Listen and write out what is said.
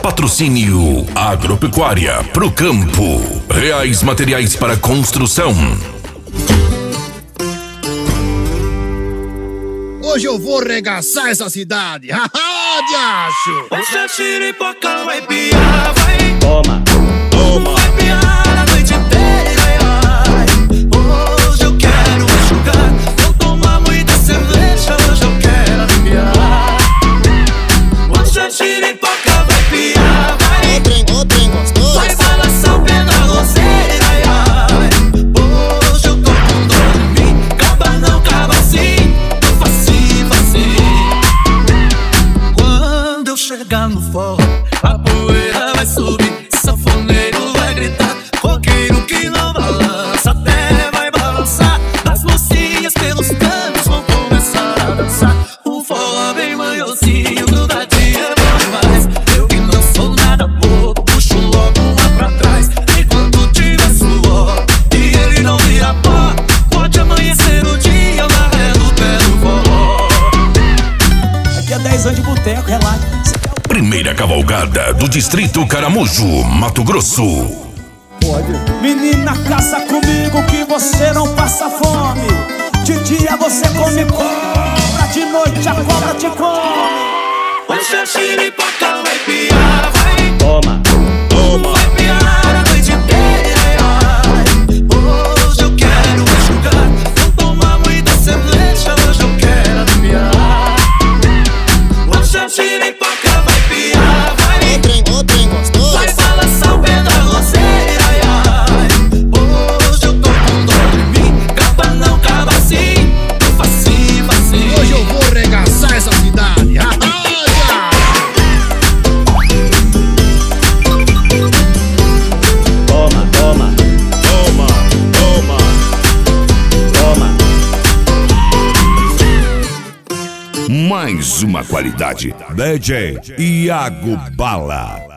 Patrocínio Agropecuária pro campo. Reais Materiais para Construção. Hoje eu vou regaçar essa cidade. Haha, diacho! Hoje a xiripoca vai piar, vai. Toma, toma. Vai piar a noite inteira, ai. Hoje eu quero enxugar. Vou tomar muita cerveja, hoje eu quero aliviar. Hoje a xiripoca vai piar, vai. O trem gostoso. Vai balançar o pé na roseira, ai. Hoje eu tô com dor em mim. Caba não, caba assim. Quando eu chegar no forró, a poeira vai subir, sanfoneiro vai gritar, coqueiro que não balança até vai balançar. As mocinhas pelos cantos vão começar a dançar. O forró bem manhosinho, grudadinho é bom demais. Eu que não sou nada bobo, puxo logo uma pra trás. Enquanto tiver suor e ele não vira pó, pode amanhecer o dia na ré do pé do forró. Aqui é 10 anos de boteco, relaxa. Primeira cavalgada do Distrito Caramujo, Mato Grosso. Menina, caça comigo que você não passa fome. De dia você come cobra, de noite a cobra te come. Hoje a xiripoca vai piar, vai. Toma, toma. Vai piar a noite inteira, ai. Hoje eu quero enxugar. Vou tomar muita cerveja, hoje eu quero aliviar. Hoje a xiripoca vai piar, vai. O trem gostoso. Vai balançar o pé na roseira, ai. Hoje eu tô com dor em mim. Caba não, caba assim. Facinho, facinho. Hoje eu vou regaçar essa cidade. Haha, Toma, toma. Toma, toma. Toma. Mais uma qualidade. DJ Iago Bala.